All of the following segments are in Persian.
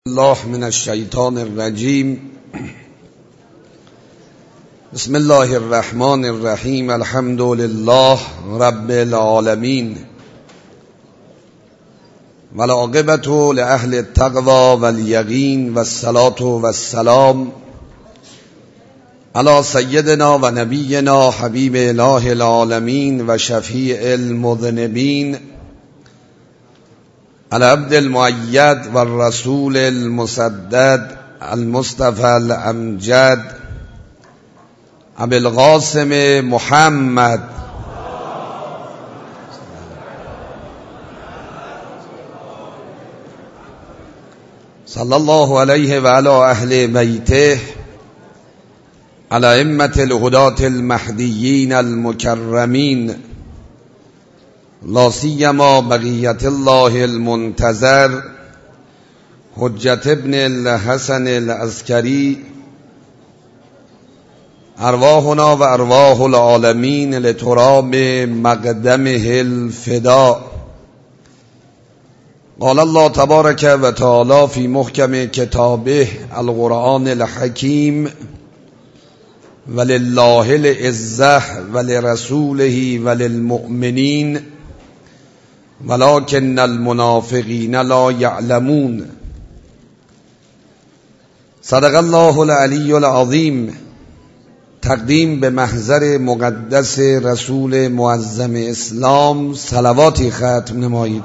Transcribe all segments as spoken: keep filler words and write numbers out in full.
الله من الشیطان الرجیم. بسم الله الرحمن الرحیم. الحمد لله رب العالمین والعاقبة لأهل التقوى والیقین والصلاة والسلام علی سیدنا و نبینا حبیب اله العالمین و شفیع المذنبین العبد المؤید والرسول المسدد المصطفى الامجد ابی القاسم محمد صلی الله علیه و علی اهل بیته الائمة الهداة المهدیین المکرمین لا سیما بقیة الله المنتظر حجة ابن الحسن العسکری ارواحنا و ارواح العالمین لتراب مقدمه الفداء. قال الله تبارک و تعالی فی محکم کتابه القرآن الحکیم ولله العزة ولرسوله وللمؤمنین ولكن المنافقین لا یعلمون. صدق الله العلی العظیم. تقدیم به محضر مقدس رسول معظم اسلام صلواتی ختم نمایید.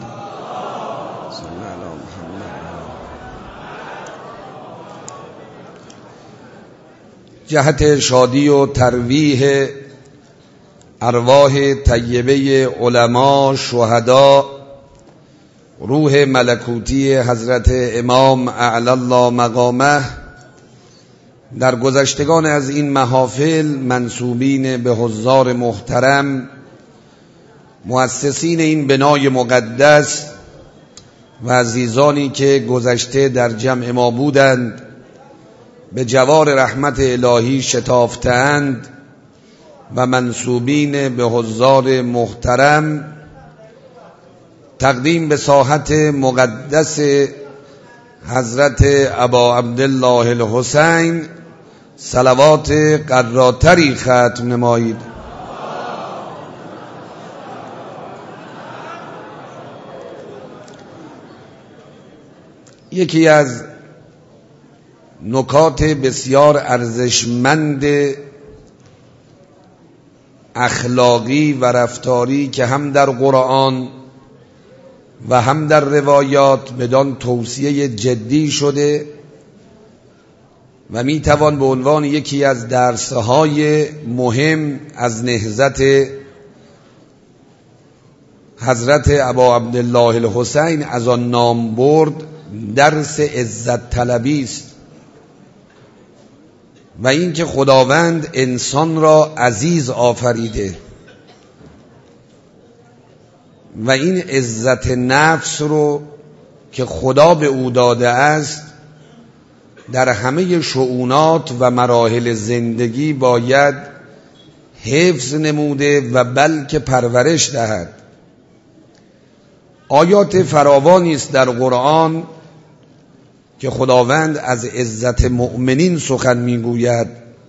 جهت شادی و ترویح ارواح طیبه علما، شهدا، روح ملکوتی حضرت امام اعلی الله مقامه، در گذشتگان از این محافل منسوبین به حضار محترم، مؤسسین این بنای مقدس و عزیزانی که گذشته در جمع ما بودند به جوار رحمت الهی شتافتند و منسوبین به حضار محترم، تقدیم به ساحت مقدس حضرت ابا عبدالله الحسین صلوات قراتری ختم نمایید. یکی از نکات بسیار ارزشمند اخلاقی و رفتاری که هم در قرآن و هم در روایات بدان توصیه جدی شده و میتوان به عنوان یکی از درسهای مهم از نهضت حضرت ابا عبدالله الحسین از آن نام برد، درس عزت طلبی است و اینکه خداوند انسان را عزیز آفریده و این عزت نفس رو که خدا به او داده است در همه شؤونات و مراحل زندگی باید حفظ نموده و بلکه پرورش دهد. آیات فراوانی است در قرآن که خداوند از عزت مؤمنین سخن میگوید.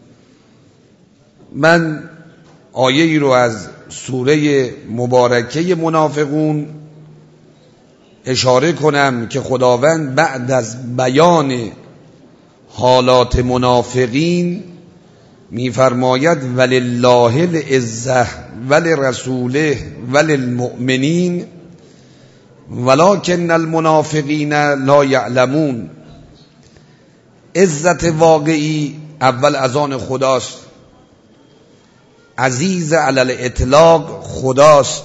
من آیه‌ای رو از سوره مبارکه منافقون اشاره کنم که خداوند بعد از بیان حالات منافقین میفرماید ولله العزة ولرسوله وللمؤمنین ولكن المنافقین لا یعلمون. عزت واقعی اول از آن خداست، عزیز علی الاطلاق خداست.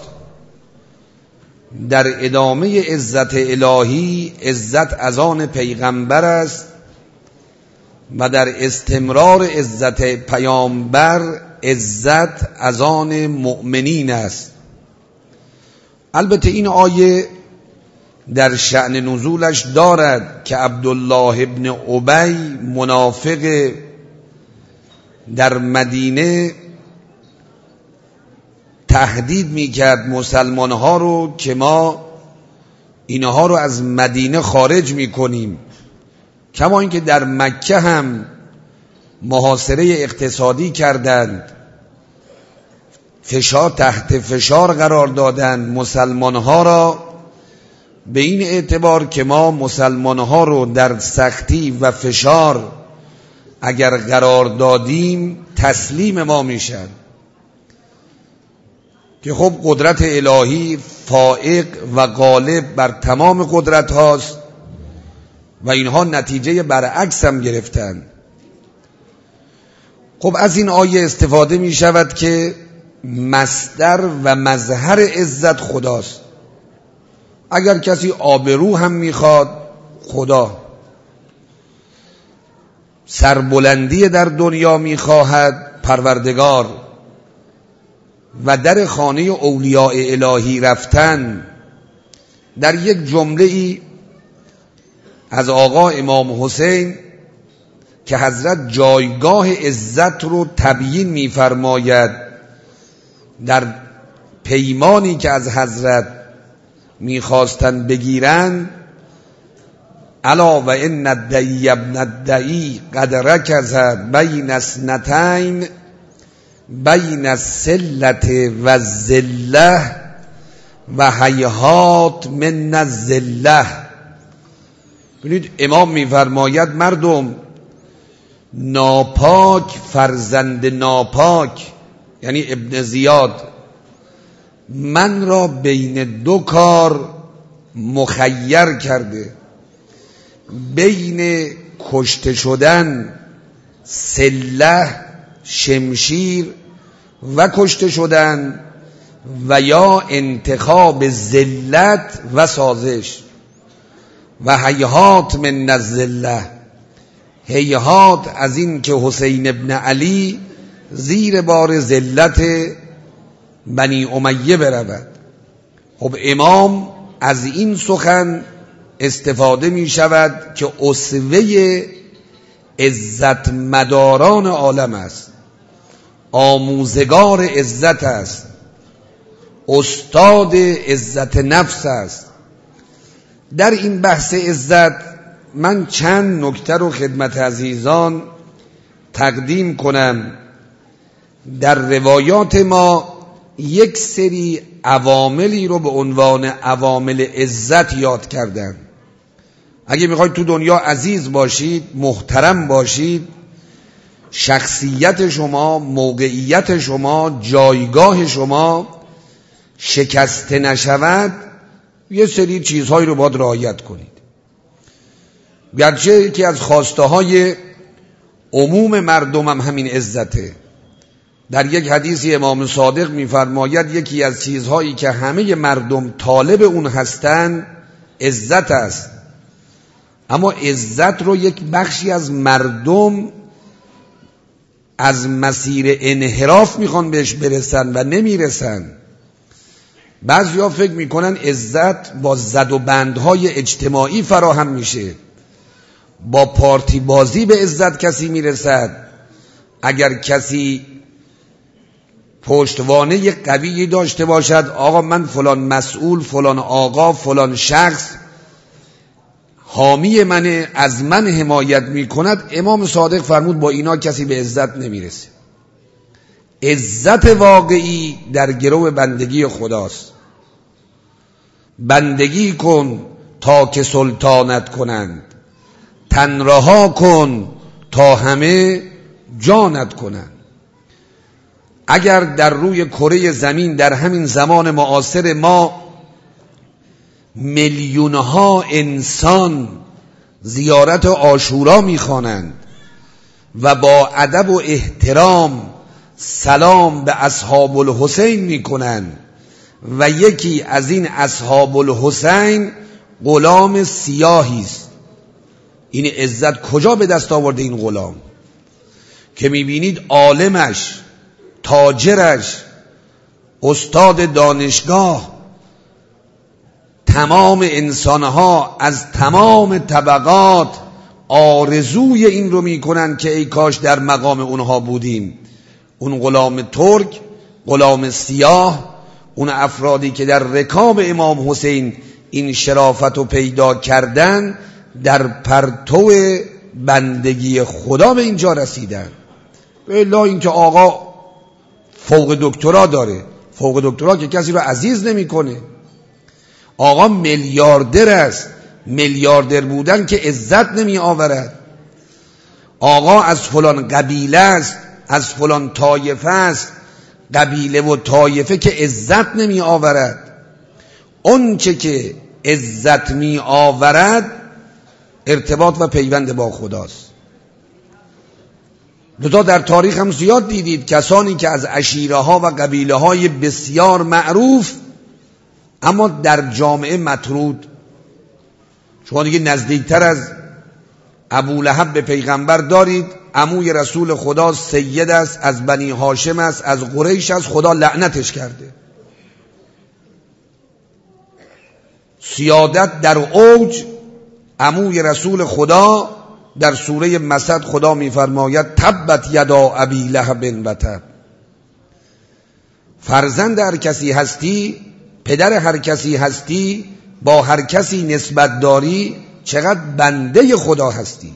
در ادامه عزت الهی عزت از آن پیغمبر است و در استمرار عزت پیامبر عزت از آن مؤمنین است. البته این آیه در شأن نزولش دارد که عبدالله ابن ابی منافق در مدینه تهدید میکرد مسلمان ها رو که ما اینها رو از مدینه خارج میکنیم کما اینکه در مکه هم محاصره اقتصادی کردند، فشار تحت فشار قرار دادند مسلمانها را، به این اعتبار که ما مسلمانها رو در سختی و فشار اگر قرار دادیم تسلیم ما میشن، که خب قدرت الهی فائق و غالب بر تمام قدرت هاست و اینها نتیجه برعکس هم گرفتن. خب از این آیه استفاده می شود که مصدر و مظهر عزت خداست. اگر کسی آبرو هم میخواد، خدا. سربلندی در دنیا میخواهد، پروردگار. و در خانه اولیاء الهی رفتن، در یک جمله ای از آقا امام حسین که حضرت جایگاه عزت رو تبیین میفرماید در پیمانی که از حضرت میخواستن بگیرن، الا و ان الدعی ابن الدعی قد رکز بین اثنتین بین السلت و الذله و هیهات من الذله. ببینید امام میفرماید مردم، ناپاک فرزند ناپاک یعنی ابن زیاد من را بین دو کار مخیر کرده، بین کشته شدن سله شمشیر و کشته شدن و یا انتخاب ذلت و سازش. و هیهات من الذله، هیهات از این که حسین ابن علی زیر بار ذلت بنی امیه برود. خب امام از این سخن استفاده می شود که اسوه عزت مداران عالم است، آموزگار عزت است، استاد عزت نفس است. در این بحث عزت من چند نکته رو خدمت عزیزان تقدیم کنم. در روایات ما یک سری عواملی رو به عنوان عوامل عزت یاد کردن. اگه میخواید تو دنیا عزیز باشید، محترم باشید، شخصیت شما، موقعیت شما، جایگاه شما شکسته نشود، یه سری چیزهایی رو باید رعایت کنید. گرچه یکی از خواسته های عموم مردم هم همین عزته. در یک حدیثی امام صادق میفرماید یکی از چیزهایی که همه مردم طالب اون هستن عزت است، اما عزت رو یک بخشی از مردم از مسیر انحراف میخوان بهش برسن و نمیرسن. بعضیا فکر میکنن عزت با زد و بندهای اجتماعی فراهم میشه، با پارتی بازی به عزت کسی میرسد. اگر کسی پشتوانه قوی داشته باشد، آقا من فلان مسئول، فلان آقا، فلان شخص حامی منه، از من حمایت میکند، امام صادق فرمود با اینا کسی به عزت نمیرسه. عزت واقعی در گرو بندگی خداست. بندگی کن تا که سلطانت کنند، تن رها کن تا همه جانت کنند. اگر در روی کره زمین در همین زمان معاصر ما میلیونها انسان زیارت عاشورا میخوانند و با ادب و احترام سلام به اصحاب الحسین میکنند و یکی از این اصحاب الحسین غلام سیاهی است، این عزت کجا به دست آورده این غلام که میبینید عالمش، تاجرش، استاد دانشگاه، تمام انسانها از تمام طبقات آرزوی این رو میکنن که ای کاش در مقام اونها بودیم. اون غلام ترک، غلام سیاه، اون افرادی که در رکاب امام حسین این شرافت رو پیدا کردن، در پرتو بندگی خدا به اینجا رسیدن. الا اینکه آقا فوق دکترا داره، فوق دکترا که کسی رو عزیز نمیکنه. آقا میلیاردر است، میلیاردر بودن که عزت نمی آورد. آقا از فلان قبیله است، از فلان طایفه است، قبیله و طایفه که عزت نمی آورد. اون چه که عزت می آورد ارتباط و پیوند با خداست. لذا در تاریخ هم زیاد دیدید کسانی که از عشیره ها و قبیله های بسیار معروف اما در جامعه مطرود. شما دیگه نزدیکتر از ابولهب به پیغمبر دارید، عموی رسول خدا سید است، از بنی هاشم است، از قریش است، خدا لعنتش کرده. سیادت در اوج عموی رسول خدا. در سوره مسد خدا میفرماید تبت یدا ابی لهب و تب. فرزند هر کسی هستی، پدر هر کسی هستی، با هر کسی نسبت داری، چقدر بنده خدا هستی،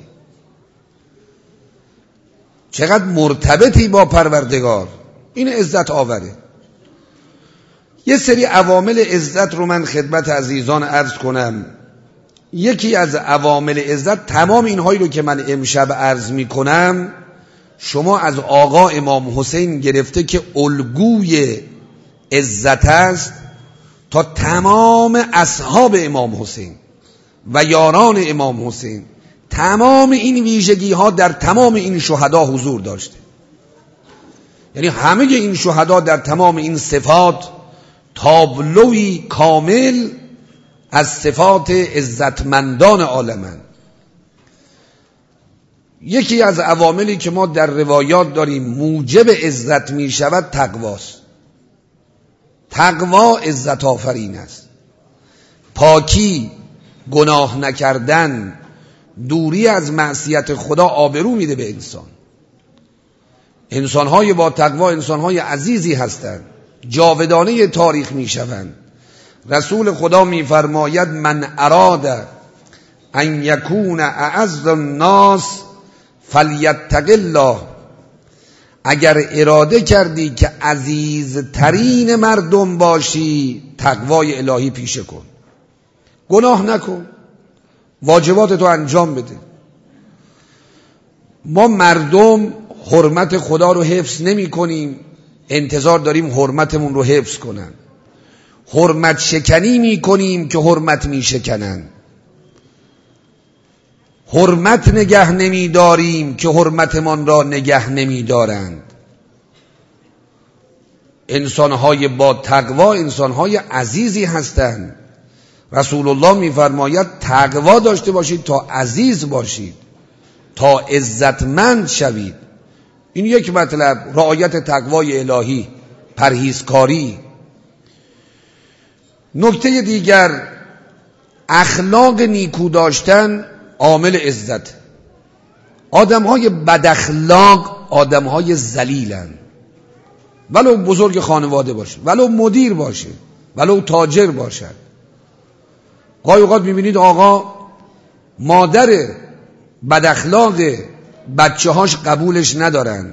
چقدر مرتبطی با پروردگار. این عزت آوره. یه سری عوامل عزت رو من خدمت عزیزان عرض کنم. یکی از عوامل عزت، تمام اینهایی رو که من امشب عرض می کنم شما از آقا امام حسین گرفته که الگوی عزت است، تا تمام اصحاب امام حسین و یاران امام حسین، تمام این ویژگی ها در تمام این شهدا حضور داشته. یعنی همه این شهدا در تمام این صفات تابلوی کامل از صفات عزتمندان عالمند. یکی از عواملی که ما در روایات داریم موجب عزت می شود تقواست. تقوا عزت آفرین است. پاکی، گناه نکردن، دوری از معصیت خدا آبرو میده به انسان. انسانهای با تقوا انسانهای عزیزی هستند، جاودانه تاریخ میشوند. رسول خدا میفرماید من اراد ان یکون اعز الناس فلیتق الله. اگر اراده کردی که عزیزترین مردم باشی، تقوای الهی پیشه کن، گناه نکن، واجبات تو انجام بده. ما مردم حرمت خدا رو حفظ نمی کنیم، انتظار داریم حرمتمون رو حفظ کنن. حرمت شکنی می کنیم که حرمت می شکنن. حرمت نگه نمی داریم که حرمتمان را نگه نمی دارند. انسانهای با تقوا انسانهای عزیزی هستند. رسول الله می فرماید تقوا داشته باشید تا عزیز باشید، تا عزتمند شوید. این یک مطلب، رعایت تقوای الهی، پرهیزکاری. نکته دیگر، اخلاق نیکو داشتن عامل عزت. آدمهای بد اخلاق آدمهای ذلیلند، ولو بزرگ خانواده باشه، ولو مدیر باشه، ولو تاجر باشد. گاهی اوقات میبینید آقا مادر بد اخلاق بچه هاش قبولش ندارن،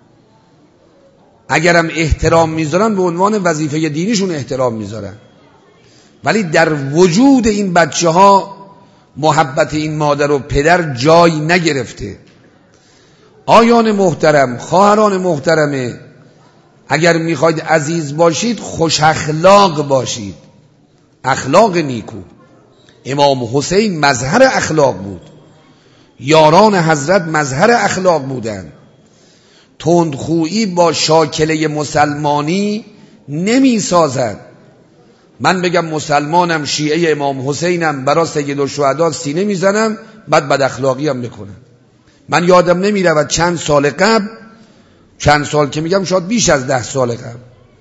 اگرم احترام میذارن به عنوان وظیفه دینیشون احترام میذارن، ولی در وجود این بچه ها محبت این مادر و پدر جای نگرفته. آیان محترم، خواهران محترمه، اگر میخواید عزیز باشید خوش اخلاق باشید، اخلاق نیکو. امام حسین مظهر اخلاق بود، یاران حضرت مظهر اخلاق بودند. تندخویی با شاکله مسلمانی نمی سازد. من بگم مسلمانم، شیعه امام حسینم، برای سیدالشهدا سینه میزنم، بعد بد اخلاقی هم بکنم. من یادم نمی رود چند سال قبل، چند سال که میگم شاید بیش از ده سال قبل،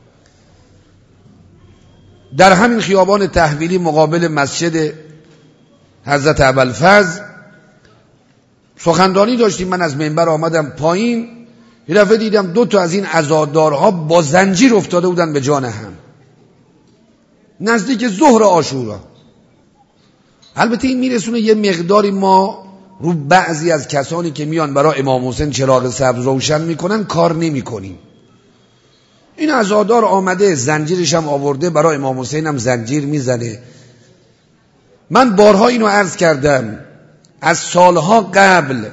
در همین خیابان تحویلی مقابل مسجد حضرت ابوالفضل سخنرانی داشتیم. من از منبر آمدم پایین، یه دفعه دیدم دو تا از این عزادارها با زنجیر افتاده بودن به جان هم، نزدیک ظهر عاشورا. البته این میرسونه یه مقداری ما رو بعضی از کسانی که میان برای امام حسین چراغ سبز روشن میکنن کار نمیکنیم. این عزادار آمده زنجیرش هم آورده، برای امام حسین هم زنجیر میزنه. من بارها اینو عرض کردم، از سالها قبل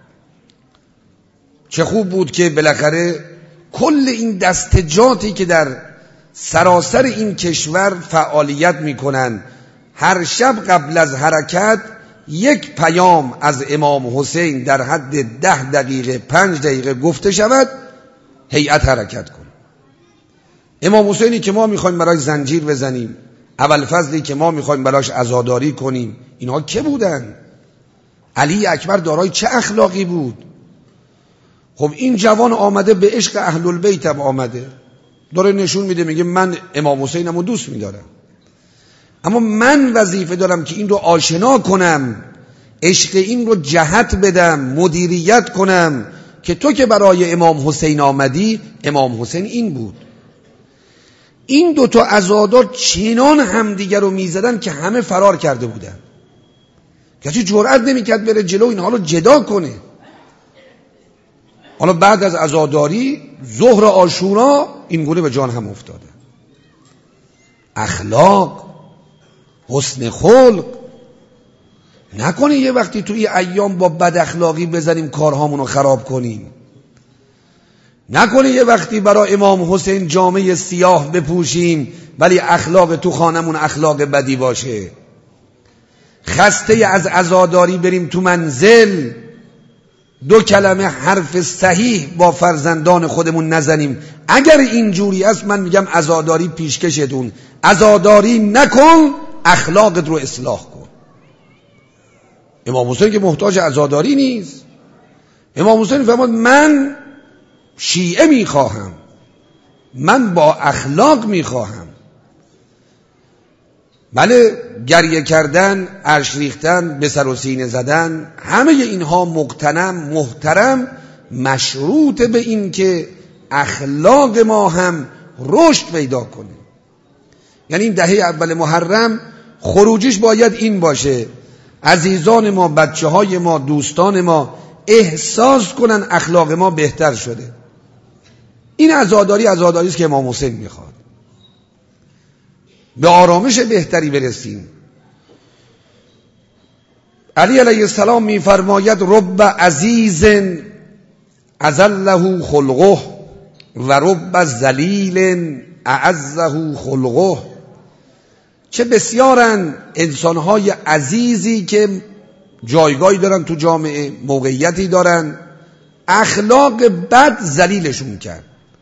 چه خوب بود که بالاخره کل این دستجاتی که در سراسر این کشور فعالیت میکنن هر شب قبل از حرکت یک پیام از امام حسین در حد ده دقیقه پنج دقیقه گفته شود، هیئت حرکت کن. امام حسینی که ما میخوایم برای زنجیر بزنیم، اول فضلی که ما میخوایم براش عزاداری کنیم، اینها که بودن؟ علی اکبر دارای چه اخلاقی بود؟ خب این جوان آمده به عشق اهل البیت هم آمده، داره نشون میده میگه من امام حسینم رو دوست میدارم، اما من وظیفه دارم که این رو آشنا کنم، عشق این رو جهت بدم، مدیریت کنم که تو که برای امام حسین آمدی، امام حسین این بود. این دوتا عزادار چنان همدیگر رو میزدن که همه فرار کرده بودن، کسی جرئت نمیکرد بره جلو اینها رو جدا کنه. حالا بعد از عزاداری ظهر عاشورا این گونه به جان هم افتاده. اخلاق، حسن خلق، نکنه یه وقتی توی ایام با بد اخلاقی بزنیم کارهامون رو خراب کنیم. نکنه یه وقتی برای امام حسین جامعه سیاه بپوشیم ولی اخلاق تو خانمون اخلاق بدی باشه. خسته از عزاداری بریم تو منزل دو کلمه حرف صحیح با فرزندان خودمون نزنیم. اگر اینجوری است من میگم عزاداری پیشکشتون، عزاداری نکن، اخلاقت رو اصلاح کن. امام حسین که محتاج عزاداری نیست. امام حسین فرمود من شیعه میخواهم، من با اخلاق میخواهم. بله گریه کردن، اشک ریختن، به سر و سینه زدن، همه اینها مقتنم محترم، مشروط به این که اخلاق ما هم رشد پیدا کنه. یعنی این دهه اول محرم خروجش باید این باشه، عزیزان ما، بچه های ما، دوستان ما احساس کنن اخلاق ما بهتر شده. این عزاداری عزاداری است که امام حسین میخواد، به آرامش بهتری برسیم. علی علیه السلام میفرماید رب عزیز اذله خلقه و رب ذلیل اعزه خلقه. چه بسیارن انسانهای عزیزی که جایگاهی دارن تو جامعه، موقعیتی دارن، اخلاق بد ذلیلشون کرد.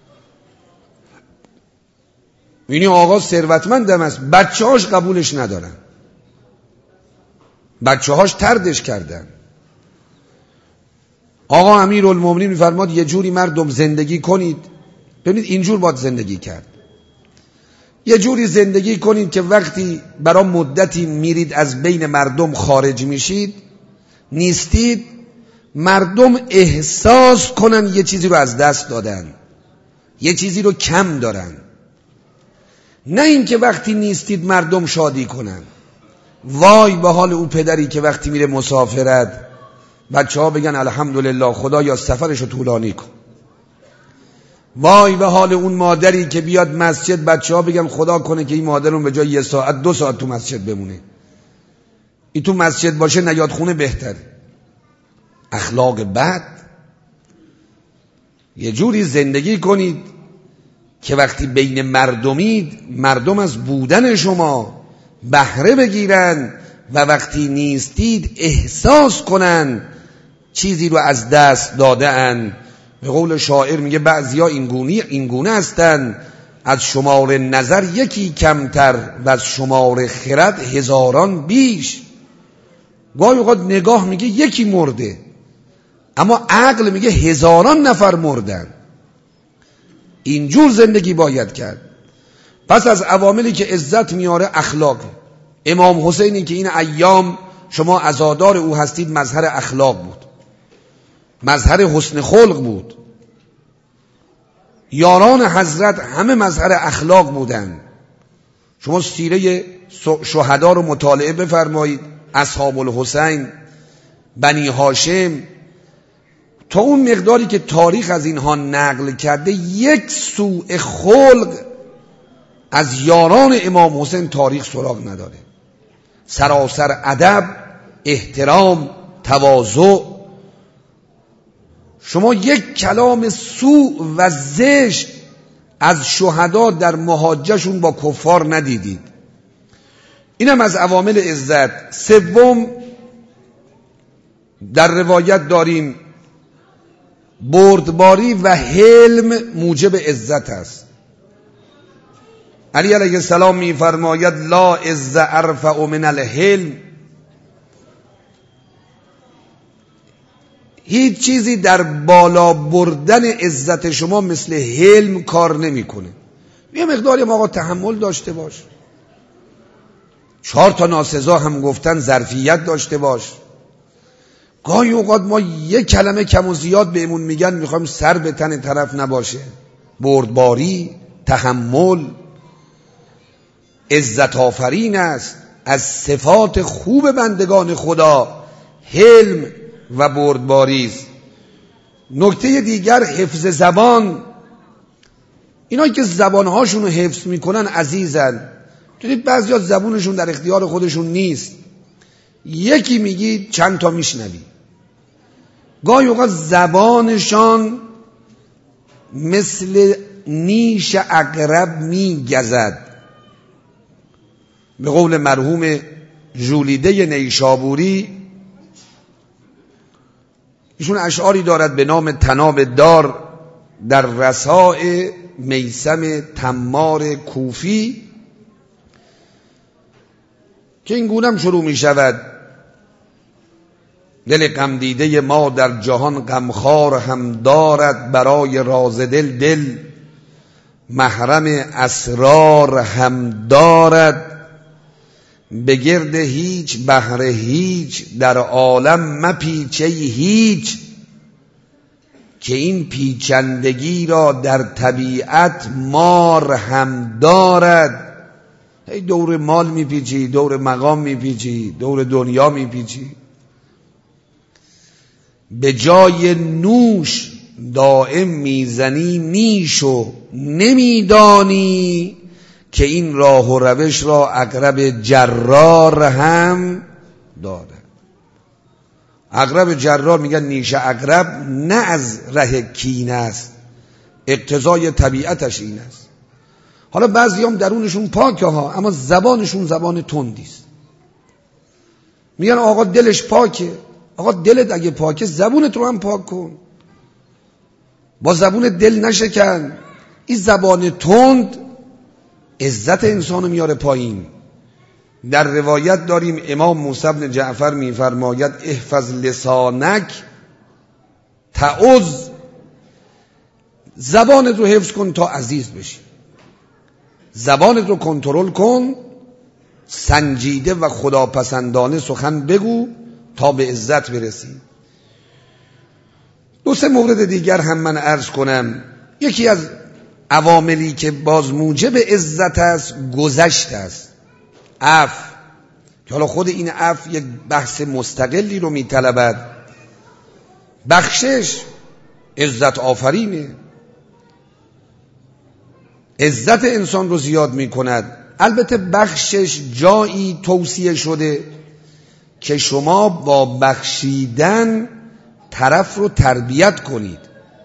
اینی آقا ثروتمندم است، بچه هاش قبولش ندارن، بچه هاش تردش کردن. آقا امیرالمومنین میفرماد یه جوری مردم زندگی کنید، ببینید اینجور باید زندگی کرد، یه جوری زندگی کنید که وقتی برای مدتی میرید از بین مردم خارج میشید، نیستید، مردم احساس کنن یه چیزی رو از دست دادن، یه چیزی رو کم دارن. نه اینکه وقتی نیستید مردم شادی کنن. وای به حال اون پدری که وقتی میره مسافرت بچه ها بگن الحمدلله خدایا سفرشو طولانی کن. وای به حال اون مادری که بیاد مسجد بچه ها بگن خدا کنه که این مادرون به جای یه ساعت دو ساعت تو مسجد بمونه، این تو مسجد باشه نیاد خونه بهتره. اخلاق بد. یه جوری زندگی کنید که وقتی بین مردمید مردم از بودن شما بهره بگیرن و وقتی نیستید احساس کنن چیزی رو از دست داده ان. به قول شاعر میگه بعضیا اینگونی اینگونه هستن، از شمار نظر یکی کمتر و از شمار خرد هزاران بیش. گاهی اوقات نگاه میگه یکی مرده اما عقل میگه هزاران نفر مردن. اینجور زندگی باید کرد. پس از عواملی که عزت میاره اخلاق. امام حسینی که این ایام شما عزادار او هستید مظهر اخلاق بود، مظهر حسن خلق بود. یاران حضرت همه مظهر اخلاق بودن. شما سیره شهدا رو مطالعه بفرمایید، اصحاب الحسین، بنی هاشم، تا اون مقداری که تاریخ از اینها نقل کرده، یک سوء خلق از یاران امام حسین تاریخ سراغ نداره. سراسر ادب، احترام، تواضع. شما یک کلام سوء و زشت از شهدا در محاجشون با کفار ندیدید. اینم از عوامل عزت. سوم، در روایت داریم بردباری و حلم موجب عزت است. علی علیه السلام می فرماید لا عز ارفع من الحلم. هیچ چیزی در بالا بردن عزت شما مثل حلم کار نمیکنه. یه مقداری آقا تحمل داشته باش. چهار تا ناسزا هم گفتن، ظرفیت داشته باش. گاهی اوقات ما یک کلمه کم و زیاد بهمون میگن میخوایم سر به تن طرف نباشه. بردباری، تحمل، عزت آفرین است. از صفات خوب بندگان خدا حلم و بردباری است. نکته دیگر حفظ زبان. اینایی که زبانهاشون رو حفظ میکنن عزیزن. دیدید بعضیا زبونشون در اختیار خودشون نیست، یکی میگی چند تا میشنوی. گاهی اوقات زبانشان مثل نیش عقرب میگزد. به قول مرحوم ژولیده نیشابوری، ایشون اشعاری دارد به نام طناب دار در رساء میثم تمار کوفی که این گونم شروع می شود: دل غم دیده ما در جهان غمخوار هم دارد، برای راز دل دل محرم اسرار هم دارد. به گرد هیچ بهر هیچ در عالم مپیچه هیچ، که این پیچندگی را در طبیعت مار هم دارد. هی دور مال میپیچی، دور مقام میپیچی، دور دنیا میپیچی. به جای نوش دائم میزنی نیشو، نمیدانی که این راه و روش را عقرب جرار هم داره. عقرب جرار میگن نیش عقرب نه از ره کین است، اقتضای طبیعتش این است. حالا بعضی هم درونشون پاکه ها، اما زبانشون زبان تندیست. میگن آقا دلش پاکه. آقا دلت اگه پاکه زبونت رو هم پاک کن، با زبون دل نشکن. این زبان تند عزت انسانو میاره پایین. در روایت داریم امام موسی بن جعفر میفرماید احفظ لسانک تعز. زبانت رو حفظ کن تا عزیز بشی. زبانت رو کنترل کن، سنجیده و خداپسندانه سخن بگو تا به عزت برسی. دو سه مورد دیگر هم من عرض کنم. یکی از عواملی که باز موجب عزت است گذشت است، عفو، که حالا خود این عفو یک بحث مستقلی رو میطلبد. بخشش عزت آفرینه، عزت انسان رو زیاد میکند. البته بخشش جایی توصیه شده که شما با بخشیدن طرف رو تربیت کنید.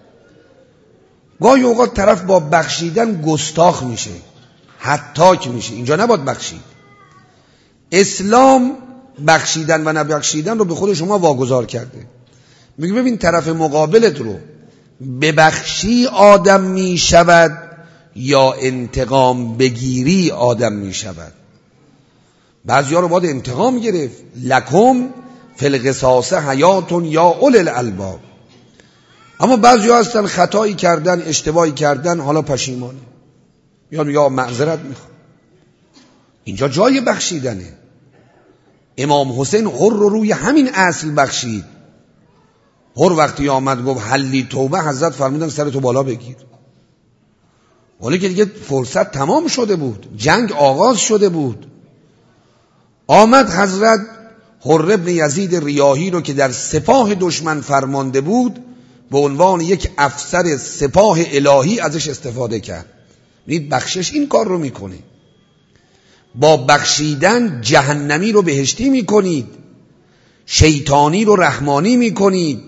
گاهی اوقات طرف با بخشیدن گستاخ میشه، هتاک میشه. اینجا نباید بخشید. اسلام بخشیدن و نبخشیدن رو به خود شما واگذار کرده. میگه ببین طرف مقابلت رو ببخشی آدم میشود یا انتقام بگیری آدم میشود. بعضی ها رو باید انتقام گرفت. لکم فی القصاص حیات یا اولی الالباب. اما بعضی ها هستن خطایی کردن، اشتباهی کردن، حالا پشیمانه، یا یا معذرت میخوام. اینجا جای بخشیدنه. امام حسین هر رو روی همین اصل بخشید. هر وقتی آمد گفت حلی توبه، حضرت فرمودن سرتو بالا بگیر. ولی که دیگه فرصت تمام شده بود، جنگ آغاز شده بود. آمد حضرت حر ابن یزید ریاحی رو که در سپاه دشمن فرمانده بود به عنوان یک افسر سپاه الهی ازش استفاده کرد. ببینید بخشش این کار رو میکنه. با بخشیدن جهنمی رو بهشتی میکنید، شیطانی رو رحمانی میکنید.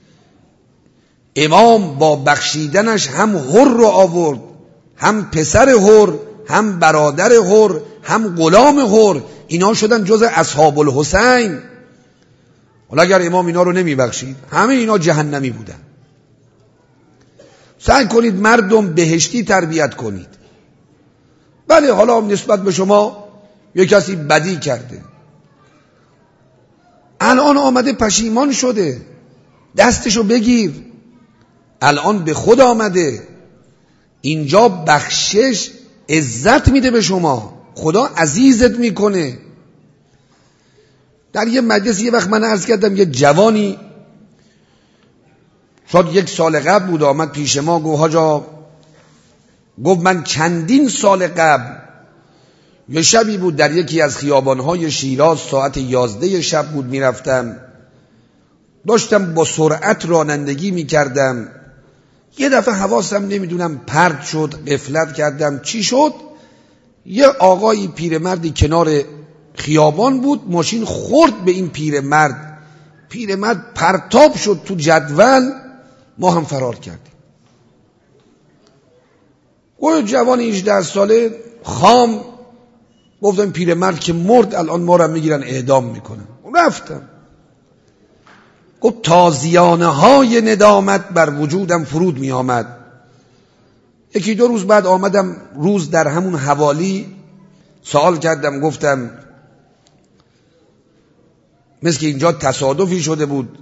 امام با بخشیدنش هم حر رو آورد، هم پسر حر، هم برادر حر، هم غلام حر، اینا شدن جز اصحاب الحسین. حالا اگر امام اینا رو نمی بخشید همه اینا جهنمی بودن. سعی کنید مردم بهشتی تربیت کنید. بله حالا نسبت به شما یک کسی بدی کرده، الان آمده پشیمان شده، دستشو بگیر، الان به خود آمده. اینجا بخشش عزت میده به شما، خدا عزیزت میکنه. در یه مجلس یه وقت من عرض کردم یه جوانی شاید یک سال قبل بود آمد پیش ما، گفت حاجا، گفت من چندین سال قبل یه شبی بود در یکی از خیابانهای شیراز ساعت یازده شب بود میرفتم، داشتم با سرعت رانندگی میکردم، یه دفعه حواسم نمیدونم پرت شد، غفلت کردم چی شد، یه آقایی پیرمردی کنار خیابان بود، ماشین خورد به این پیرمرد، پیرمرد پرتاب شد تو جدول، ما هم فرار کردیم. و جوان هجده ساله خام گفتم پیرمرد که مرد الان ما رو میگیرن اعدام میکنن. رفتم گفت تازیانه های ندامت بر وجودم فرود می آمد. یکی دو روز بعد آمدم روز در همون حوالی سوال کردم، گفتم مثل که اینجا تصادفی شده بود،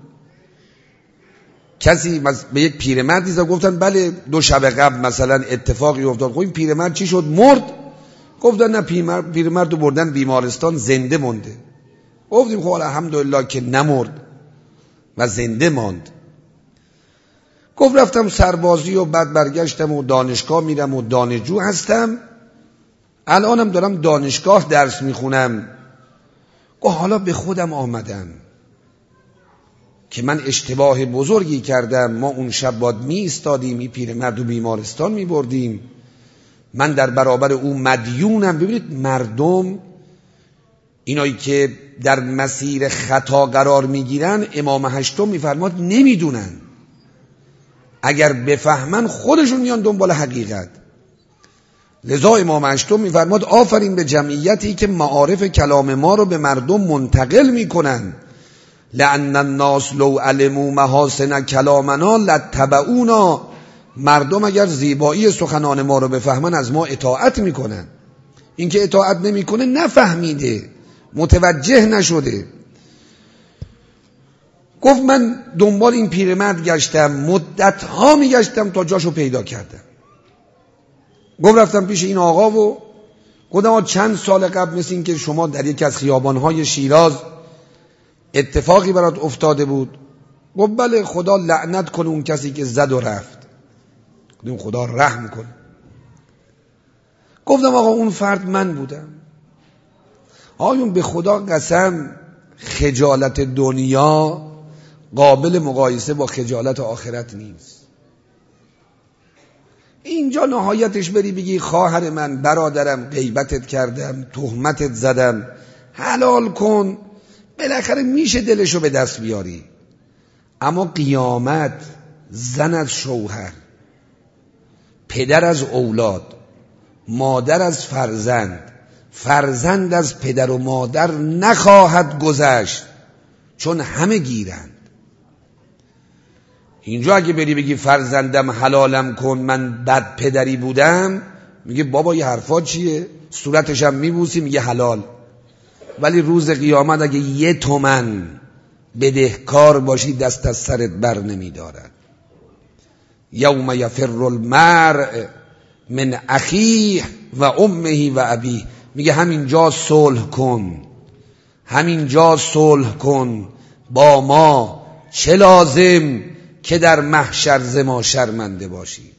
کسی به یک پیرمردی زد، گفتن بله دو شب قبل مثلا اتفاقی افتاد. خب این پیرمرد چی شد؟ مرد؟ گفتن نه، پیرمرد پیرمرد رو بردن بیمارستان زنده مونده. گفتیم خب الحمدلله که نمرد و زنده ماند. گفت رفتم سربازی و بعد برگشتم و دانشگاه میرم و دانشجو هستم، الانم دارم دانشگاه درس میخونم. گفت حالا به خودم آمدم که من اشتباه بزرگی کردم، ما اون شب باید می ایستادیم، این پیرمرد رو بیمارستان می بردیم، من در برابر او مدیونم. ببینید مردم اینایی که در مسیر خطا قرار میگیرن، امام هشتم میفرماد نمیدونن، اگر بفهمن خودشون میان دنبال حقیقت. لذا امام هشتم میفرماد آفرین به جمعیتی که معارف کلام ما رو به مردم منتقل میکنن، لأن الناس لو علموا محاسن کلامنا لاتبعونا. مردم اگر زیبایی سخنان ما رو بفهمن از ما اطاعت میکنن. این که اطاعت نمیکنه نفهمیده، متوجه نشده. گفت من دنبال این پیرمرد گشتم، مدت ها میگشتم تا جاشو پیدا کردم. گفت رفتم پیش این آقا و گفتم چند سال قبل مثل این که شما در یکی از خیابانهای شیراز اتفاقی برات افتاده بود؟ گفت بله، خدا لعنت کنه اون کسی که زد و رفت. گفتم خدا رحم کنه. گفتم آقا اون فرد من بودم. آیون به خدا قسم خجالت دنیا قابل مقایسه با خجالت آخرت نیست. اینجا نهایتش بری بگی خواهر من، برادرم، غیبتت کردم، تهمتت زدم، حلال کن، بالاخره میشه دلشو به دست بیاری. اما قیامت زن از شوهر، پدر از اولاد، مادر از فرزند، فرزند از پدر و مادر نخواهد گذشت، چون همه گیرند. اینجا اگه بری بگی فرزندم حلالم کن، من بد پدری بودم، میگه بابا یه حرفا چیه؟ صورتشم میبوسی میگه حلال. ولی روز قیامت اگه یه تومن بدهکار باشی دست از سرت بر نمیدارد. یوم یفر المرء من اخیه و امه و ابیه. میگه همینجا صلح کن، همینجا صلح کن با ما، چه لازم که در محشر ز ما شرمنده باشی.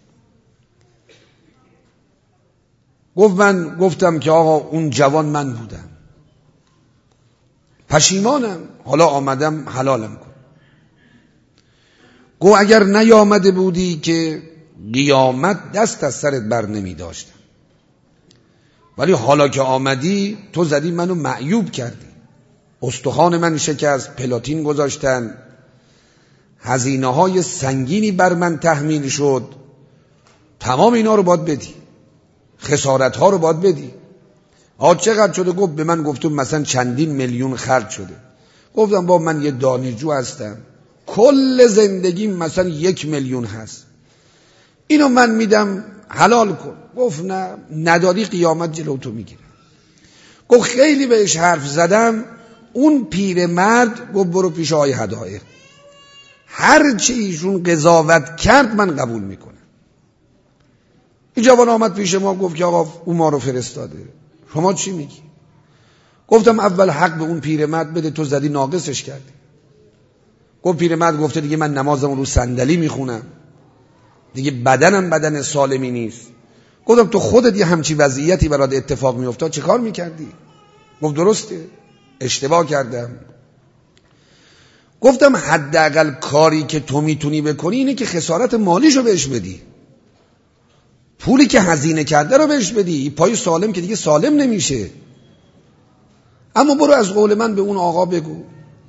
گفت من گفتم که آقا اون جوان من بودم، پشیمانم، حالا آمدم حلالم کن. گو اگر نیامده بودی که قیامت دست از سرت بر نمی داشتم، ولی حالا که آمدی تو زدی منو معیوب کردی، استخوان من شکست، پلاتین گذاشتن، هزینه های سنگینی بر من تحمیل شد، تمام اینا رو باید بدی، خسارت ها رو باید بدی. آه چقدر شده؟ گفت به من گفتم مثلا چندین میلیون خرج شده. گفتم با من یه دانشجو هستم، کل زندگیم مثلا یک میلیون هست، اینو من میدم حلال کن. گفت نه، نداری قیامت جلو تو میگیره. گفت خیلی بهش حرف زدم، اون پیرمرد گفت برو پیش آقای هدایق، هر چی ایشون قضاوت کرد من قبول میکنم. این جوان آمد پیش ما گفت که آقا اون ما رو فرستاده، شما چی میگی؟ گفتم اول حق به اون پیرمرد بده، تو زدی ناقصش کردی. گفت پیرمرد گفته دیگه من نمازم رو صندلی میخونم، دیگه بدنم بدن سالمی نیست. گفتم تو خودت یه همچی وضعیتی برات اتفاق میافتاد چه کار میکردی؟ گفت درسته، اشتباه کردم. گفتم حداقل کاری که تو میتونی بکنی اینه که خسارت مالیشو بهش بدی، پولی که هزینه کرده رو بهش بدی، پای سالم که دیگه سالم نمیشه. اما برو از قول من به اون آقا بگو،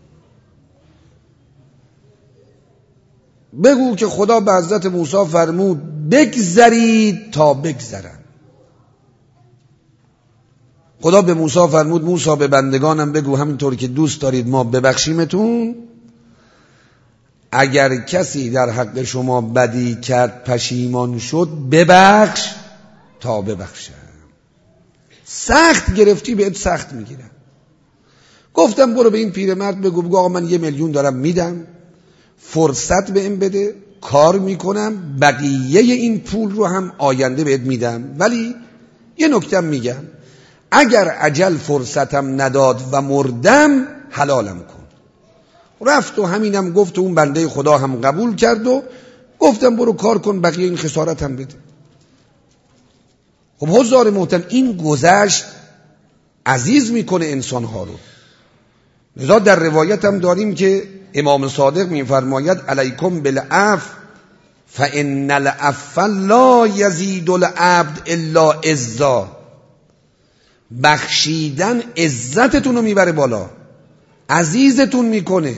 بگو که خدا به حضرت موسی فرمود بگذرید تا بگذرن. خدا به موسی فرمود موسی به بندگانم بگو همینطور که دوست دارید ما ببخشیمتون، اگر کسی در حق شما بدی کرد پشیمان شد ببخش تا ببخشم. سخت گرفتی بهت سخت میگیرم. گفتم برو به این پیرمرد بگو بگو آقا من یه میلیون دارم میدم، فرصت به این بده، کار میکنم، بقیه این پول رو هم آینده بهت میدم، ولی یه نکته میگم، اگر عجل فرصتم نداد و مردم حلالم کن. رفت و همینم گفت و اون بنده خدا هم قبول کرد و گفتم برو کار کن، بقیه این خسارت هم بده. خب حضار محترم، این گذشت عزیز میکنه انسانها رو. لذا در روایت هم داریم که امام صادق میفرماید علیکم بالعفو فان العفو لا یزید العبد الا عزا. بخشیدن عزتتون رو میبره بالا، عزیزتون میکنه.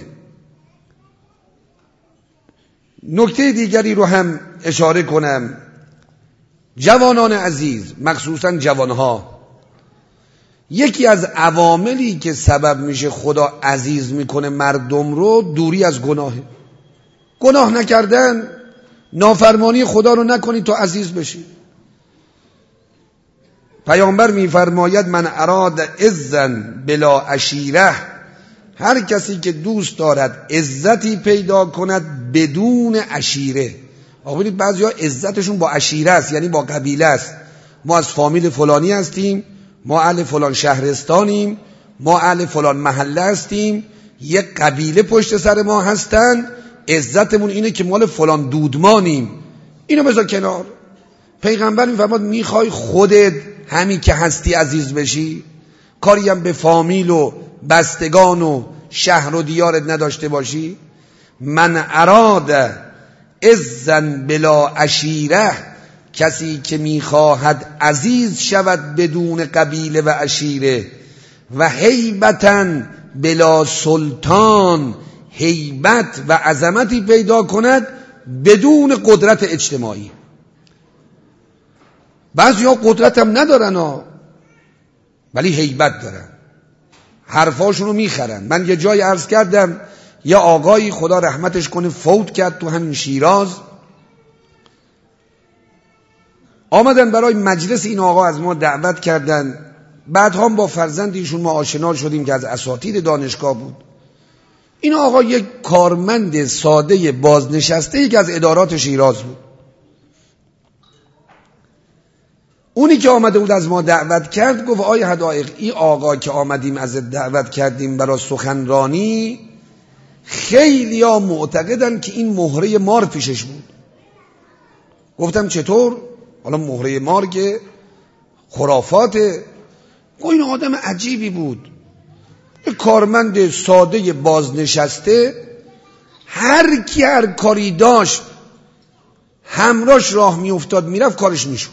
نکته دیگری رو هم اشاره کنم، جوانان عزیز، مخصوصا جوانها، یکی از عواملی که سبب میشه خدا عزیز میکنه مردم رو دوری از گناهه. گناه نکردن، نافرمانی خدا رو نکنی تو عزیز بشی. پیامبر میفرماید من اراد عزا بلا عشیره، هر کسی که دوست دارد عزتی پیدا کند بدون عشیره. آقا ببینید بعضیا عزتشون با عشیره است، یعنی با قبیله است. ما از فامیل فلانی هستیم، ما اهل فلان شهرستانیم، ما اهل فلان محله هستیم، یک قبیله پشت سر ما هستن، عزتمون اینه که مال فلان دودمانیم. اینو بذار کنار. پیغمبر میفرماد میخوای خودت همین که هستی عزیز بشی، کاری هم به فامیل و بستگان و شهر و دیارت نداشته باشی؟ من اراد عزا بلا عشیره، کسی که میخواهد عزیز شود بدون قبیله و عشیره، و هیبتا بلا سلطان، هیبت و عظمتی پیدا کند بدون قدرت اجتماعی. بعضی ها قدرت هم ندارن ها، ولی هیبت دارن، حرفاشونو میخرن. من یه جای عرض کردم یه آقایی خدا رحمتش کنه فوت کرد تو همین شیراز، آمدن برای مجلس این آقا از ما دعوت کردن. بعد هم با فرزند ایشون ما آشنا شدیم که از اساتید دانشگاه بود. این آقا یک کارمند ساده بازنشسته یک از ادارات شیراز بود. اونی که آمده بود از ما دعوت کرد گفت آی هدایق، این آقا که آمدیم از دعوت کردیم برای سخنرانی، خیلی ها معتقدن که این مهره مار پیشش بود. گفتم چطور؟ حالا مهره مار که خرافاته. گفت این آدم عجیبی بود، یک کارمند ساده بازنشسته، هر کی هر کاری داشت همراش راه می افتاد میرفت کارش میشد.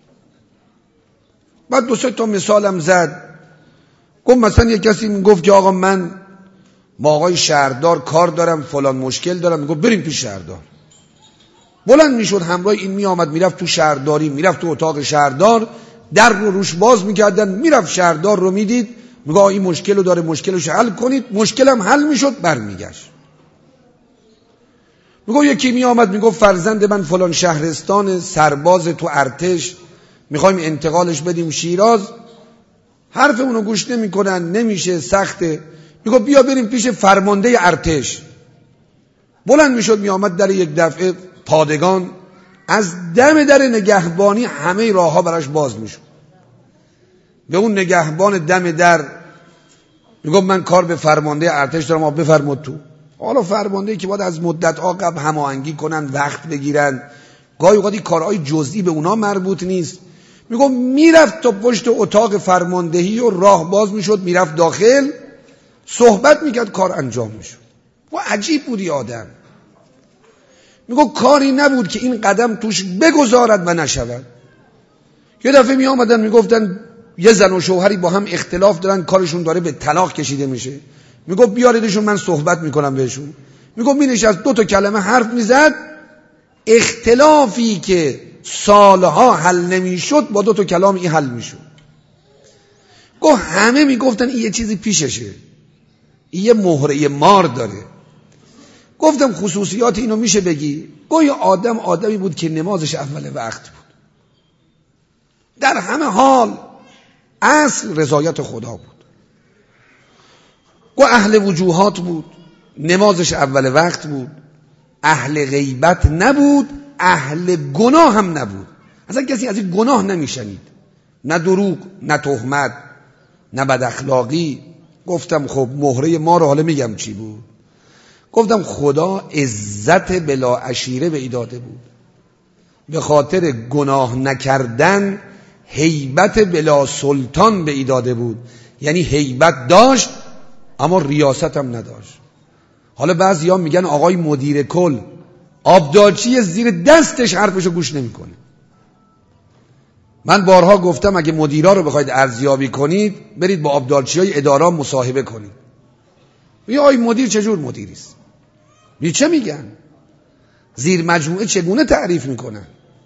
بعد دو سه تا مثالم زد. گفت مثلا یک کسی میگفت که آقا من با آقای شهردار کار دارم، فلان مشکل دارم، میگفت بریم پیش شهردار. بلند میشد همراه این میآمد میرفت تو شهرداری، میرفت تو اتاق شهردار، در رو روش باز میکردن، میرفت شهردار رو میدید، میگه این مشکل رو داره، مشکلش حل کنید، مشکلم حل میشد، برمیگشت. میگه یکی میآمد میگفت فرزند من فلان شهرستان، سرباز تو ارتش، میخوایم انتقالش بدیم شیراز، حرف اونو گوش نمیکنن، نمیشه، سخته. میگه بیا بریم پیش فرمانده ارتش. بلند میشد میآمد در یک دفعه پادگان، از دم در نگهبانی همه راه ها براش باز میشد. به اون نگهبان دم در میگفت من کار به فرمانده ارتش دارم، ما بفرمود تو. حالا فرمانده که باید از مدت ها قبل هماهنگی کنن، وقت بگیرن، گاهی اوقات کارهای جزئی به اونا مربوط نیست. میگم میرفت تا پشت اتاق فرماندهی و راه باز میشد، میرفت داخل، صحبت میکرد، کار انجام میشد. و عجیب بودی آدم. میگو کاری نبود که این قدم توش بگذارد و نشود. یه دفعه می آمدن میگفتن یه زن و شوهری با هم اختلاف دارن، کارشون داره به طلاق کشیده میشه. میگو بیاریدشون من صحبت میکنم بهشون. میگو می نشست دو تا کلمه حرف میزد، اختلافی که سالها حل نمیشد با دو تا کلام این حل میشد. گو همه میگفتن این یه چیزی پیششه، این یه مهره مار داره. گفتم خصوصیات اینو میشه بگی؟ گویا آدم آدمی بود که نمازش اول وقت بود، در همه حال اصل رضایت خدا بود. گو اهل وجوهات بود، نمازش اول وقت بود، اهل غیبت نبود، اهل گناه هم نبود. اصلا کسی از این گناه نمیشنید، نه دروغ، نه تهمت، نه بد اخلاقی. گفتم خب مهره ما رو حالا میگم چی بود. گفتم خدا عزت بلا عشیره به داده بود، به خاطر گناه نکردن هیبت بلا سلطان به داده بود. یعنی هیبت داشت اما ریاست هم نداشت. حالا بعضی ها میگن آقای مدیر کل آبدارچی زیر دستش حرفشو گوش نمیکنه. من بارها گفتم اگه مدیرا رو بخواید ارزیابی کنید برید با آبدارچی های اداره مصاحبه کنید. یا آقای مدیر چجور مدیری است؟ بی چه میگن؟ زیر مجموعه چگونه تعریف میکنن؟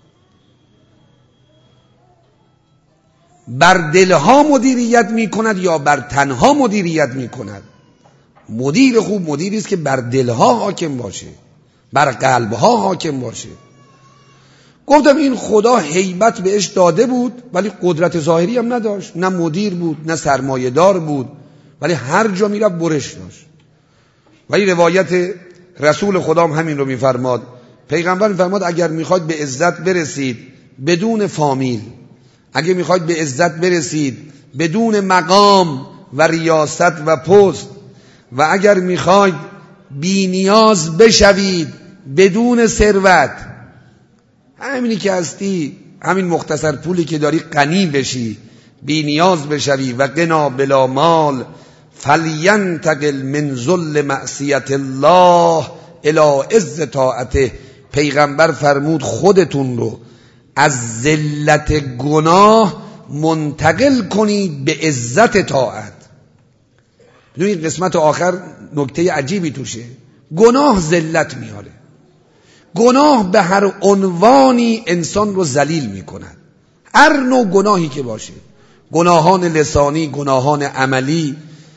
بر دلها مدیریت میکند یا بر تنها مدیریت میکند؟ مدیر خوب مدیری است که بر دلها حاکم باشه، بر قلبها حاکم باشه. گفتم این خدا هیبت بهش داده بود ولی قدرت ظاهری هم نداشت، نه مدیر بود نه سرمایه‌دار بود، ولی هر جا میرفت برش داشت. ولی روایت رسول خدا هم همین رو میفرماد. پیغمبر میفرماد اگر میخواید به عزت برسید بدون فامیل، اگر میخواید به عزت برسید بدون مقام و ریاست و پست، و اگر میخواید بی نیاز بشوید بدون ثروت، همینی که هستی، همین مختصر پولی که داری غنی بشی، بی نیاز بشوی، و غنا بلا مال فلینتقل من ذل معصیت الله الی عز طاعته. پیغمبر فرمود خودتون رو از ذلت گناه منتقل کنید به عزت طاعت. این قسمت آخر نکته عجیبی توشه. گناه ذلت میاره، گناه به هر عنوانی انسان رو ذلیل میکند، هر نوع گناهی که باشه، گناهان لسانی، گناهان عملی.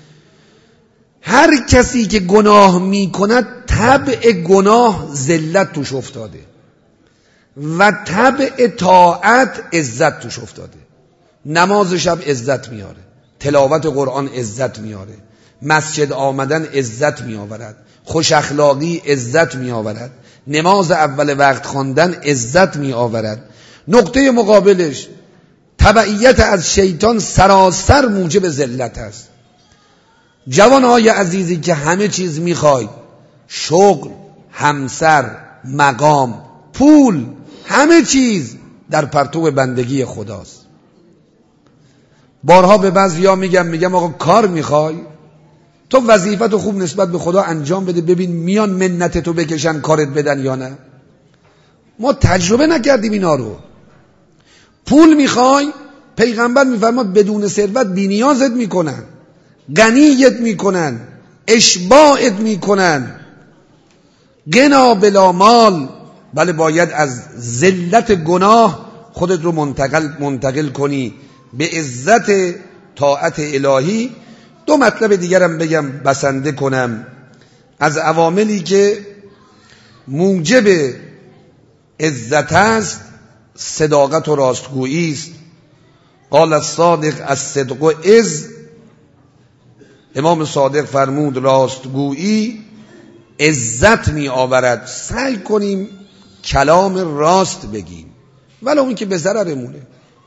هر کسی که گناه میکند طبع گناه ذلت توش افتاده و طبع طاعت عزت توش افتاده. نماز شب عزت میاره، تلاوت قرآن عزت میاره، مسجد آمدن عزت میآورد، خوش اخلاقی عزت میآورد، نماز اول وقت خواندن عزت میآورد. نقطه مقابلش تبعیت از شیطان سراسر موجب ذلت است. جوانهای عزیزی که همه چیز میخواید، شغل، همسر، مقام، پول، همه چیز در پرتو بندگی خداست. بارها به بعضیا میگم میگم آقا کار میخوای؟ تو وظیفتو خوب نسبت به خدا انجام بده، ببین میان منتتو بکشن کارت بدن یا نه. ما تجربه نکردیم اینا رو. پول میخوای، پیغمبر میفرماد بدون ثروت بی‌نیازت میکنن، غنیت میکنن، اشباعت میکنن. غنا بلا مال، بله باید از ذلت گناه خودت رو منتقل منتقل کنی به عزت طاعت الهی. دو مطلب دیگرم بگم بسنده کنم. از عواملی که موجب عزت است صداقت و راستگویی است. قال الصادق الصدق عز، امام صادق فرمود راستگویی عزت می آورد. سعی کنیم کلام راست بگیم ولو اون که به ضررمونه.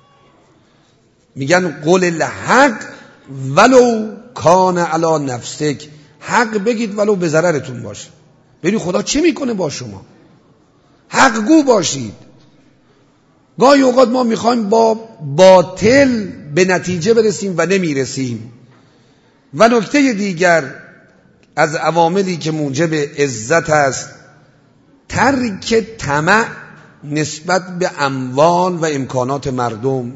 میگن قول الحق ولو کان علی نفسک، حق بگید ولو به ضررتون باشه. ببین خدا چه میکنه با شما. حق گو باشید. گاهی اوقات ما میخوایم با باطل به نتیجه برسیم و نمیرسیم. و نکته دیگر از عواملی که موجب عزت است ترک طمع نسبت به اموال و امکانات مردم.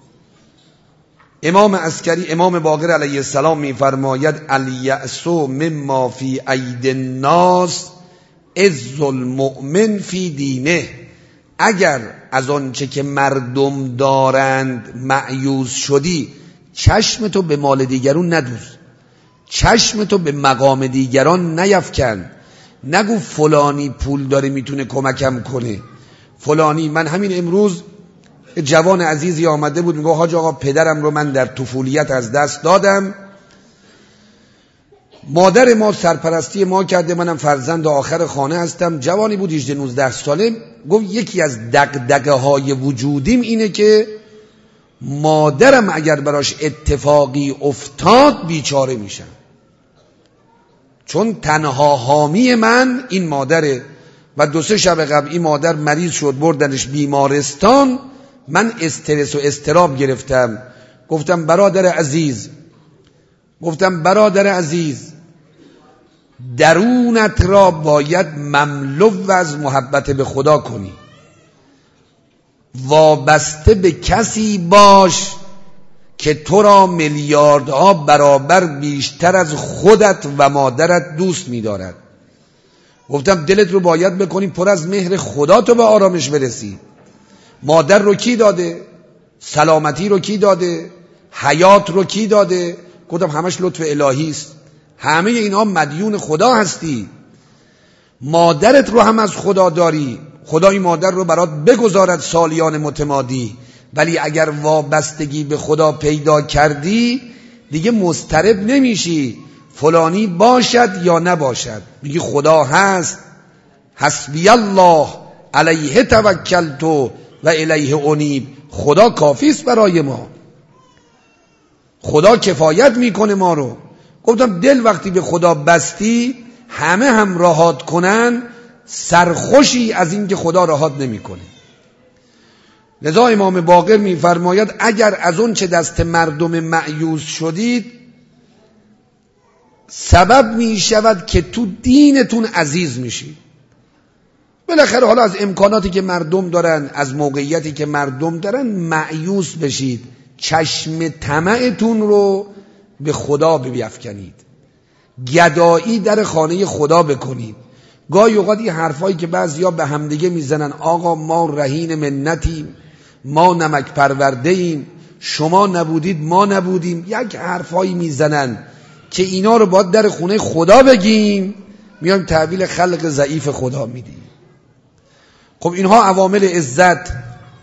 امام عسکری، امام باقر علیه السلام میفرماید الیأس مما فی اید الناس عز المؤمن فی دینه. اگر از آنچه که مردم دارند مأیوس شدی، چشم تو به مال دیگران ندوز، چشم تو به مقام دیگران نیفکن. نگو فلانی پول داره میتونه کمکم کنه، فلانی. من همین امروز جوان عزیزی آمده بود میگه حاج آقا پدرم رو من در طفولیت از دست دادم، مادر ما سرپرستی ما کرده، منم فرزند آخر خانه هستم. جوانی بود هجده نوزده ساله. گفت یکی از دغدغه های وجودیم اینه که مادرم اگر براش اتفاقی افتاد بیچاره میشم، چون تنها حامی من این مادره. و دو سه شب قبل این مادر مریض شد، بردنش بیمارستان. من استرس و استراب گرفتم. گفتم برادر عزیز، گفتم برادر عزیز درونت را باید مملو از محبت به خدا کنی، وابسته به کسی باش که تو را میلیاردها برابر بیشتر از خودت و مادرت دوست می‌دارد. گفتم دلت رو باید بکنی پر از مهر خدا تو به آرامش برسی. مادر رو کی داده؟ سلامتی رو کی داده؟ حیات رو کی داده؟ گفتم همش لطف الهی است. همه اینها مدیون خدا هستی. مادرت رو هم از خدا داری، خدا این مادر رو برات بگذارد سالیان متمادی. ولی اگر وابستگی به خدا پیدا کردی دیگه مضطرب نمیشی فلانی باشد یا نباشد. میگی خدا هست، حسبی الله علیه توکلت و الیه انیب. خدا کافی است برای ما، خدا کفایت میکنه ما رو. گفتم دل وقتی به خدا بستی همه هم راحت کنن، سرخوشی از این که خدا راحت نمیکنه. لذا امام باقر میفرماید اگر از اون چه دست مردم مأیوس شدید سبب میشود که تو دینتون عزیز میشید. بالاخره حالا از امکاناتی که مردم دارن، از موقعیتی که مردم دارن مأیوس بشید، چشم طمعتون رو به خدا بیفکنید، گدایی در خانه خدا بکنید. گاهی اوقات این حرفایی که بعضیا به همدیگه میزنن، آقا ما رهین منتیم، ما نمک پرورده ایم، شما نبودید ما نبودیم، یک حرفایی میزنن که اینا رو باید در خونه خدا بگیم، میایم تحویل خلق ضعیف خدا میدیم. خب اینها عوامل عزت.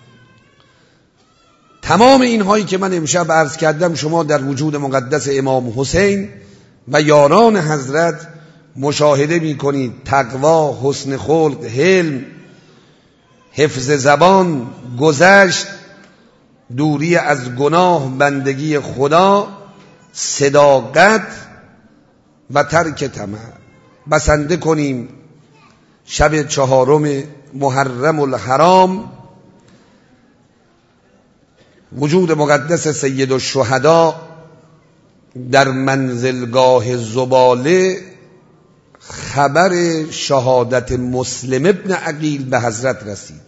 تمام اینهایی که من امشب عرض کردم شما در وجود مقدس امام حسین و یاران حضرت مشاهده میکنید. تقوا، حسن خلق، حلم، حفظ زبان، گذشت، دوری از گناه، بندگی خدا، صداقت و ترک طمع. بسنده کنیم شب چهارم محرم الحرام وجود مقدس سید الشهدا در منزلگاه زباله خبر شهادت مسلم ابن عقیل به حضرت رسید.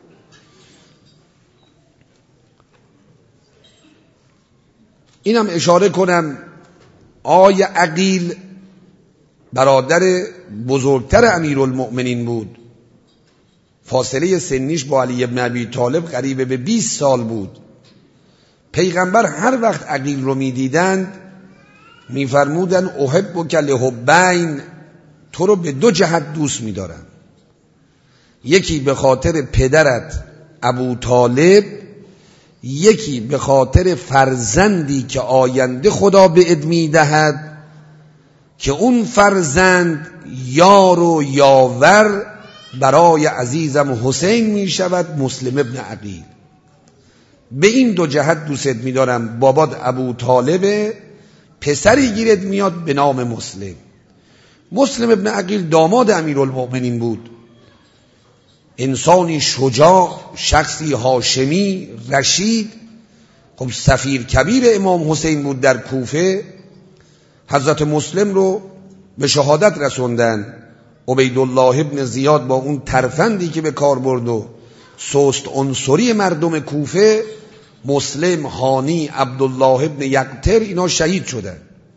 اینم اشاره کنم آقای عقیل برادر بزرگتر امیرالمؤمنین بود. فاصله سنیش با علی ابن ابی طالب قریب به بیست سال بود. پیغمبر هر وقت عقیل رو میدیدند میفرمودن احبک لحبین، تو رو به دو جهت دوست میدارم. یکی به خاطر پدرت ابو طالب، یکی به خاطر فرزندی که آینده خدا به اد میدهد که اون فرزند یار و یاور برای عزیزم حسین می شود مسلم ابن عقیل. به این دو جهت دوست می‌دارم. بابات ابو طالب، پسری گیرت میاد به نام مسلم. مسلم ابن عقیل داماد امیرالمؤمنین بود، انسانی شجاع، شخصی هاشمی رشید. خب سفیر کبیر امام حسین بود در کوفه. حضرت مسلم رو به شهادت رسوندن. عبیدالله ابن زیاد با اون ترفندی که به کار برد و سست عنصری مردم کوفه، مسلم، هانی، عبدالله ابن یقتر، اینا شهید شدن.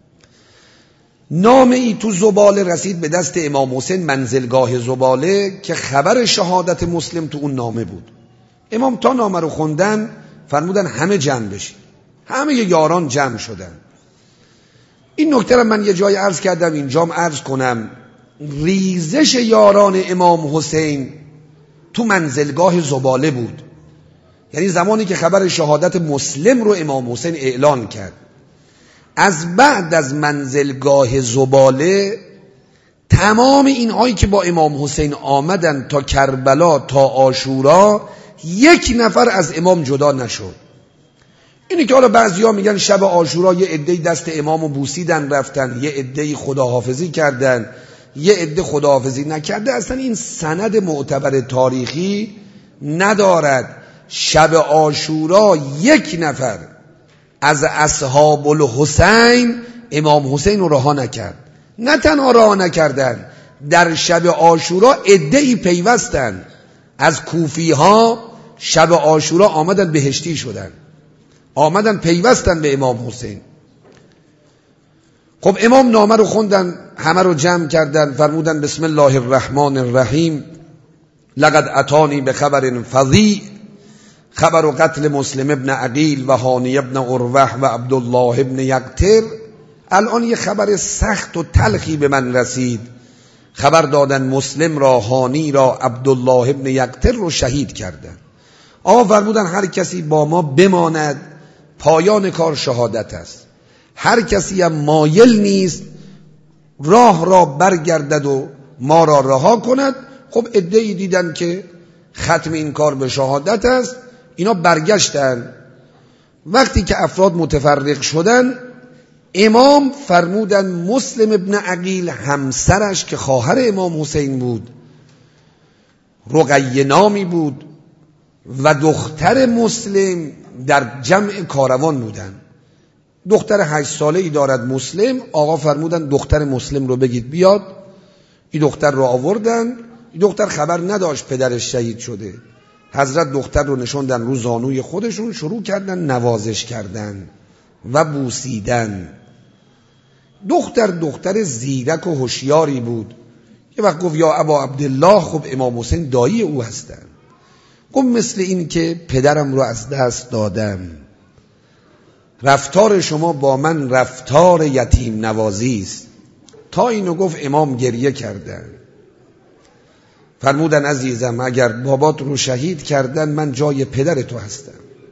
نامه ای تو زباله رسید به دست امام حسین، منزلگاه زباله، که خبر شهادت مسلم تو اون نامه بود. امام تا نامه رو خوندن فرمودن همه جمع بشید. همه یاران جمع شدن. این نکته رو من یه جای عرض کردم، اینجام عرض کنم. ریزش یاران امام حسین تو منزلگاه زباله بود. یعنی زمانی که خبر شهادت مسلم رو امام حسین اعلان کرد، از بعد از منزلگاه زباله تمام اینهایی که با امام حسین آمدن تا کربلا تا عاشورا، یک نفر از امام جدا نشد. اینی که حالا بعضیا میگن شب عاشورا یه عده‌ای دست امامو بوسیدن رفتن، یه عده‌ای خداحافظی کردن، یه عده خداحافظی نکرده، اصلا این سند معتبر تاریخی ندارد. شب عاشورا یک نفر از اصحاب الحسین امام حسین رو رها نکرد. نه تنها رها نکردن، در شب عاشورا عده‌ای پیوستن از کوفی ها، شب عاشورا آمدن بهشتی شدن، آمدن پیوستن به امام حسین. خب امام نامه رو خوندن، همه رو جمع کردن، فرمودن بسم الله الرحمن الرحیم، لقد اتانی به خبر فظیع، خبر قتل مسلم ابن عقیل و هانی ابن عروه و عبدالله ابن یقتر. الان یه خبر سخت و تلخی به من رسید. خبر دادن مسلم را، هانی را، عبدالله ابن یقتر رو شهید کردن. آقا فرمودن هر کسی با ما بماند، پایان کار شهادت است. هر کسی هم مایل نیست راه را برگردد و ما را رها کند. خب عده‌ای دیدن که ختم این کار به شهادت است، اینا برگشتن. وقتی که افراد متفرق شدن، امام فرمودن مسلم ابن عقیل همسرش که خواهر امام حسین بود، رقیه نامی بود، و دختر مسلم در جمع کاروان بودن. دختر هشت ساله ای دارد مسلم. آقا فرمودن دختر مسلم رو بگید بیاد. این دختر رو آوردن. این دختر خبر نداشت پدرش شهید شده. حضرت دختر رو نشوندن رو زانوی خودشون، شروع کردن نوازش کردن و بوسیدن. دختر دختر زیرک و هوشیاری بود. یه وقت گفت یا ابا عبدالله، خب امام حسین دایی او هستن. گفت مثل این که پدرم رو از دست دادم، رفتار شما با من رفتار یتیم نوازی است. تا اینو گفت امام گریه کردن. فرمودن عزیزم اگر بابات رو شهید کردن، من جای پدر تو هستم.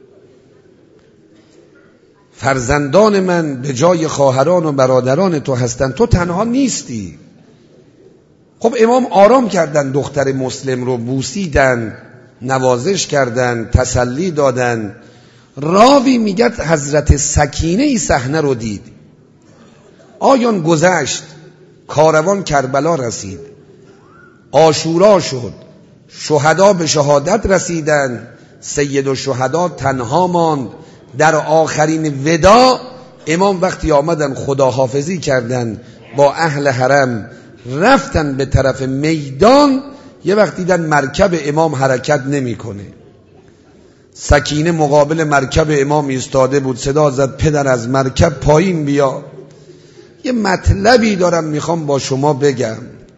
فرزندان من به جای خواهران و برادران تو هستن، تو تنها نیستی. خب امام آرام کردن، دختر مسلم رو بوسیدن، نوازش کردن، تسلی دادن. راوی میگه حضرت سکینه ای صحنه رو دید. آیان گذشت، کاروان کربلا رسید، عاشورا شد، شهدا به شهادت رسیدن، سید الشهدا تنها ماند. در آخرین وداع امام وقتی آمدن خداحافظی کردن با اهل حرم، رفتن به طرف میدان، یه وقت دیدن مرکب امام حرکت نمیکنه. سکینه مقابل مرکب امام ایستاده بود، صدا زد پدر از مرکب پایین بیا، یه مطلبی دارم میخوام با شما بگم.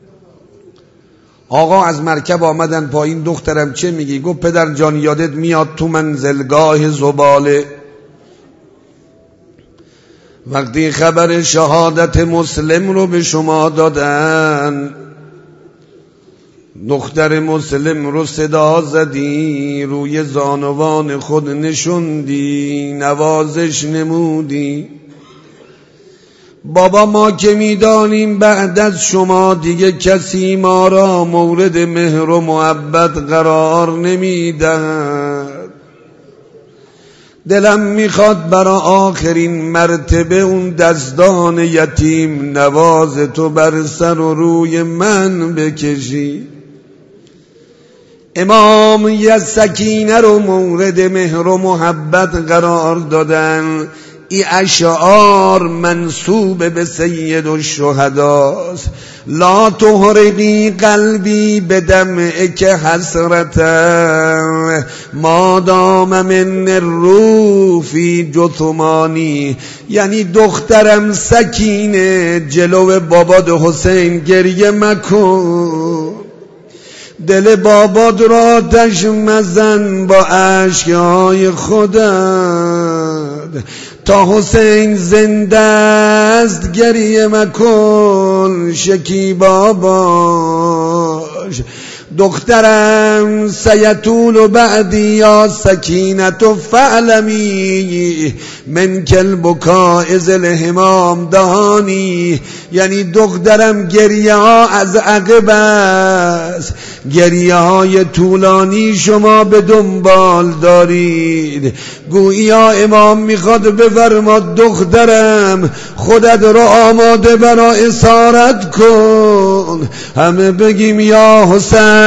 آقا از مرکب آمدن پایین. دخترم چه میگی؟ گفت پدر جان یادت میاد تو منزلگاه زباله وقتی خبر شهادت مسلم رو به شما دادن، دختر مسلم رو صدا زدی، روی زانوان خود نشوندی، نوازش نمودی. بابا ما که میدانیم بعد از شما دیگه کسی ما را مورد مهر و محبت قرار نمیدهد. دلم میخواد برا آخرین مرتبه اون دستان یتیم نواز تو بر سر و روی من بکشی. امام یه سکینه رو مورد مهر و محبت قرار دادن. این اشعار منسوب به سید الشهداست. لا تحرقی قلبی بدمعک حسرتا ما دام من الروح فی جثمانی. یعنی دخترم سکینه جلو باباد حسین گریه مکن، دل باباد را آتش مزن با اشکهای خودت، تا حسین زنده است گریه مکن شکیبا باش. دخترم سیطول بعدی یا سکینت فعلمی من کل بکاء ذل همام دهانی. یعنی دخترم گریه ها از عقب است، گریه های طولانی شما به دنبال دارید. گویا امام میخواد بفرماد دخترم خودت را آماده برای اسارت کن. همه بگیم یا حسین